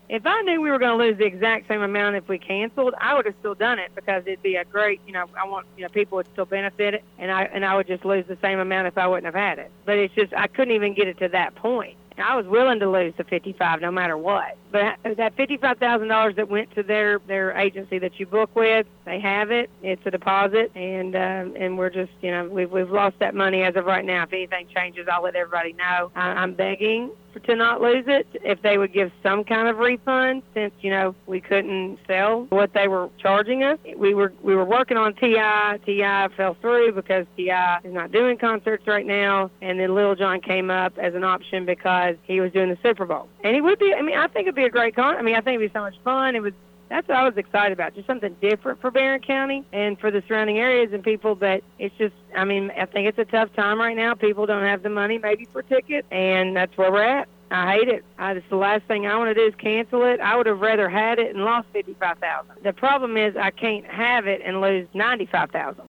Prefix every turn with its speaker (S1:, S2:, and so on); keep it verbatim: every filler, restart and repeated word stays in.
S1: If I knew we were going to lose the exact same amount if we canceled, I would have still done it because it'd be a great, you know, I want, you know, people would still benefit it, and I and I would just lose the same amount if I wouldn't have had it. But it's just I couldn't even get it to that point. I was willing to lose the fifty-five no matter what. But that fifty-five thousand dollars that went to their, their agency that you book with, they have it. It's a deposit, and um, and we're just, you know, we've, we've lost that money as of right now. If anything changes, I'll let everybody know. I, I'm begging for, to not lose it. If they would give some kind of refund, since, you know, we couldn't sell what they were charging us. We were we were working on T I. T I fell through because T I is not doing concerts right now, and then Lil Jon came up as an option because he was doing the Super Bowl. And he would be, I mean, I think it'd be a great con. I mean, I think it'd be so much fun. It was, that's what I was excited about, just something different for Barron County and for the surrounding areas and people. But it's just, I mean, I think it's a tough time right now. People don't have the money maybe for tickets, and that's where we're at. I hate it. I, it's the last thing I want to do is cancel it. I would have rather had it and lost fifty-five thousand dollars. The problem is I can't have it and lose ninety-five thousand dollars.